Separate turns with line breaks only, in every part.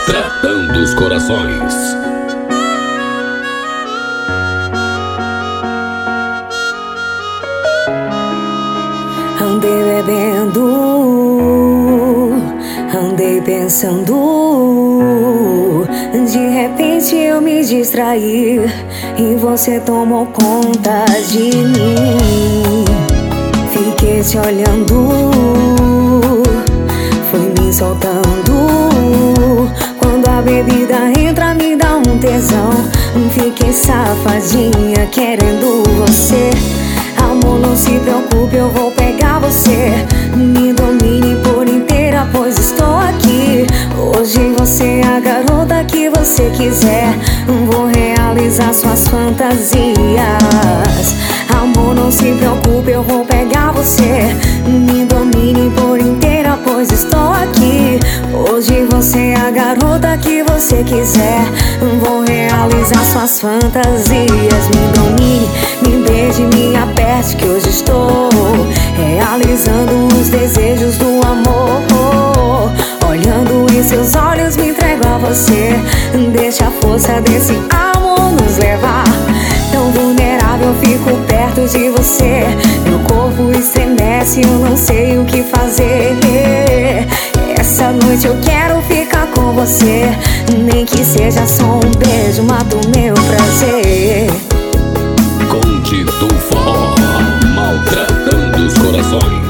maltratando os corações.
Andei bebendo, andei pensando. De repente eu me distraí e você tomou conta de mim. Fiquei te olhando, fui me soltando. Quando a bebida entra me dá um tesão. Fiquei safadinha querendo você. Amor, não se preocupe, eu vou pegar você. Me domine por inteira, pois estou aqui. Hoje você é a garota que você quiser. Vou realizar suas fantasias. Amor, não se preocupe, eu vou pegar você. Me domine por inteira, pois estou aqui. Hoje você é a garota que você quiser. Vou realizar suas fantasias. Me domine, me beije, me aperte, que hoje estou realizando os desejos do amor. Olhando em seus olhos me entrego a você. Deixa a força desse amor nos levar. Tão vulnerável eu fico perto de você. Meu corpo estremece, eu não sei o que fazer. Essa noite eu quero ficar com você. Nem que seja só um beijo, mata o meu prazer.
Conde do Forró, maltratando os corações.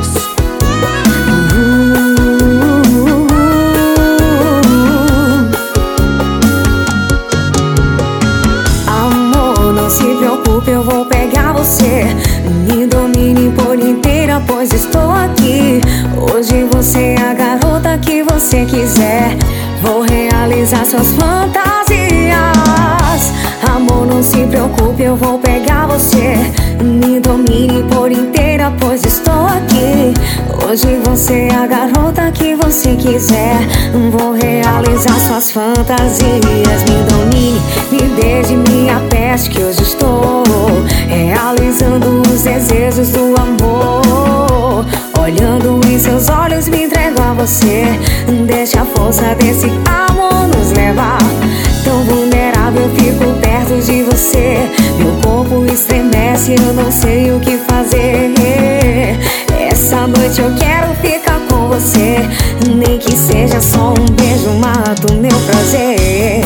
Amor, não se preocupe, eu vou pegar você. Me domine por inteira, pois estou aqui. Hoje você é a garota que você quiser. Vou realizar suas fantasias. Amor, não se preocupe, eu vou pegar você. Me domine por inteira, pois estou aqui. Hoje você é a garota que você quiser. Vou realizar suas fantasias. Me domine, me beije, me aperte, que hoje estou realizando os desejos do amor. Olhando em seus olhos me entrego a você. Deixa a força desse amor nos levar. Tão vulnerável eu fico perto de você. Meu corpo estremece, eu não sei o que fazer. Essa noite eu quero ficar com você. Nem que seja só um beijo, mata o meu prazer.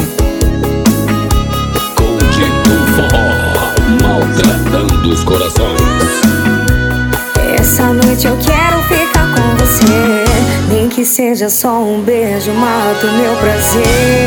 Conde do Forró, maltratando os corações.
Essa noite eu quero ficar com você. Nem que seja só um beijo, mata o meu prazer.